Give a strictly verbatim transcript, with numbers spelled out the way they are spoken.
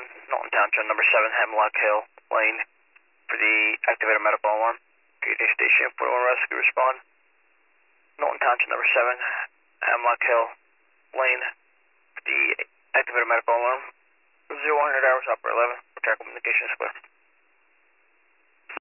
Norton Township, number seven, Hemlock Hill Lane, for the activated medical alarm. G D Station forty-one Rescue, respond. Norton Township, number seven, Hemlock Hill Lane, for the activated medical alarm. zero one hundred hours, operator eleven, for communications clear.